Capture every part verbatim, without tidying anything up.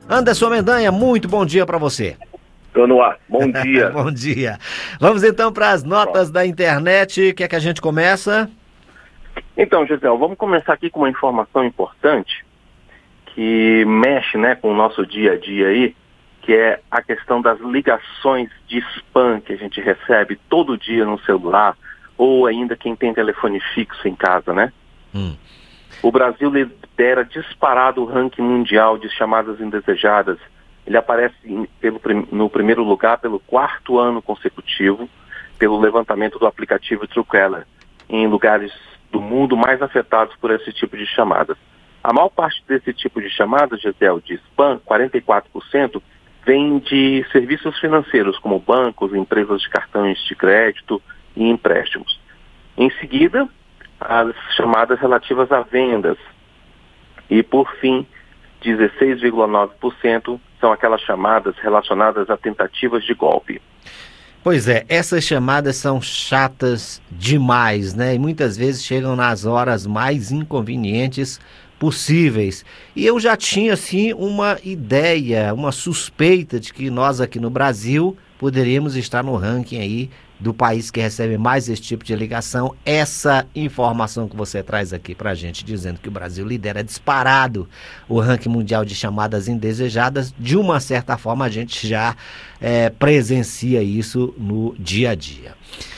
Anderson Mendanha, muito bom dia para você. Tô no ar, bom dia. Bom dia. Vamos então para as notas da internet, quer que a gente começa? Então, Gisele, vamos começar aqui com uma informação importante que mexe, né, com o nosso dia a dia aí, que é a questão das ligações de spam que a gente recebe todo dia no celular, ou ainda quem tem telefone fixo em casa, né? Hum. O Brasil lidera disparado o ranking mundial de chamadas indesejadas. Ele aparece em, pelo, no primeiro lugar pelo quarto ano consecutivo, pelo levantamento do aplicativo Truecaller, em lugares do mundo mais afetados por esse tipo de chamadas. A maior parte desse tipo de chamadas, Gisele, de spam, quarenta e quatro por cento, vem de serviços financeiros, como bancos, empresas de cartões de crédito e empréstimos. Em seguida, as chamadas relativas a vendas. E, por fim, dezesseis vírgula nove por cento são aquelas chamadas relacionadas a tentativas de golpe. Pois é, essas chamadas são chatas demais, né? E muitas vezes chegam nas horas mais inconvenientes possíveis. E eu já tinha, assim, uma ideia, uma suspeita de que nós aqui no Brasil poderíamos estar no ranking aí do país que recebe mais esse tipo de ligação. Essa informação que você traz aqui pra gente, dizendo que o Brasil lidera disparado o ranking mundial de chamadas indesejadas, de uma certa forma a gente já é, presencia isso no dia a dia.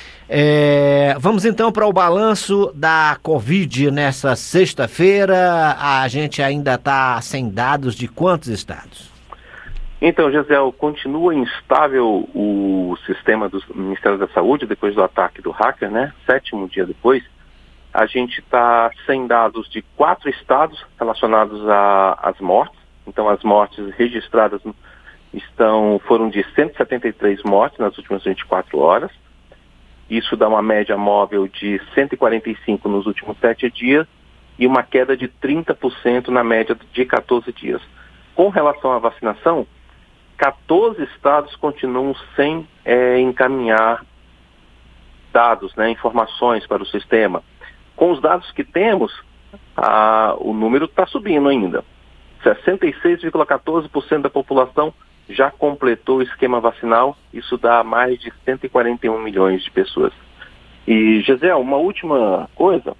É, vamos então para o balanço da Covid nessa sexta-feira. A gente ainda está sem dados de quantos estados? Então, Gisele, continua instável o sistema do Ministério da Saúde depois do ataque do hacker, né? Sétimo dia depois. A gente está sem dados de quatro estados relacionados às mortes. Então, as mortes registradas estão, foram de cento e setenta e três mortes nas últimas vinte e quatro horas. Isso dá uma média móvel de cento e quarenta e cinco nos últimos sete dias e uma queda de trinta por cento na média de quatorze dias. Com relação à vacinação, quatorze estados continuam sem é, encaminhar dados, né, informações para o sistema. Com os dados que temos, a, o número está subindo ainda. sessenta e seis vírgula quatorze por cento da população já completou o esquema vacinal. Isso dá mais de cento e quarenta e um milhões de pessoas. E, Gisele, uma última coisa.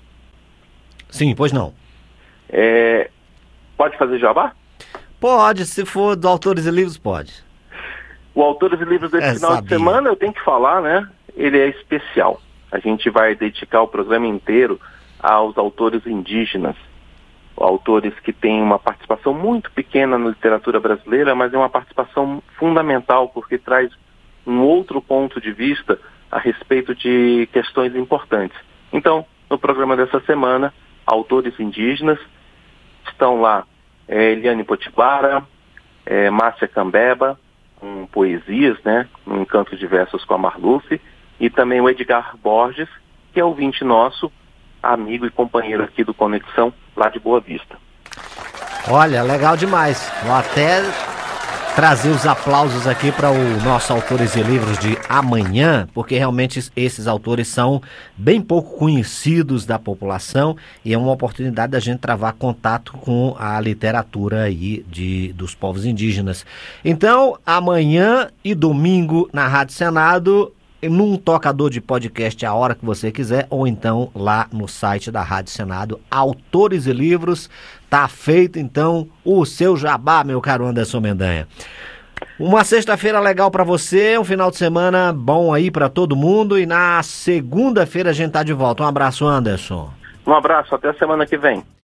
Sim, pois não. É, pode fazer jabá? Pode, se for dos Autores e Livros, pode. O Autores e Livros desse é, final sabia. de semana, eu tenho que falar, né? Ele é especial. A gente vai dedicar o programa inteiro aos autores indígenas. Autores que têm uma participação muito pequena na literatura brasileira, mas é uma participação fundamental, porque traz um outro ponto de vista a respeito de questões importantes. Então, no programa dessa semana, autores indígenas estão lá. É, Eliane Potiguara, é, Márcia Cambeba, com poesias, né, no Encanto de Versos com a Marluce, e também o Edgar Borges, que é ouvinte nosso, amigo e companheiro aqui do Conexão, lá de Boa Vista. Olha, legal demais. Vou até trazer os aplausos aqui para o nosso Autores e Livros de amanhã, porque realmente esses autores são bem pouco conhecidos da população e é uma oportunidade da gente travar contato com a literatura aí de, dos povos indígenas. Então, amanhã e domingo na Rádio Senado, num tocador de podcast a hora que você quiser, ou então lá no site da Rádio Senado, Autores e Livros. Tá feito então o seu jabá, meu caro Anderson Mendanha. Uma sexta-feira legal para você, um final de semana bom aí para todo mundo, e na segunda-feira a gente tá de volta. Um abraço, Anderson. Um abraço, até a semana que vem.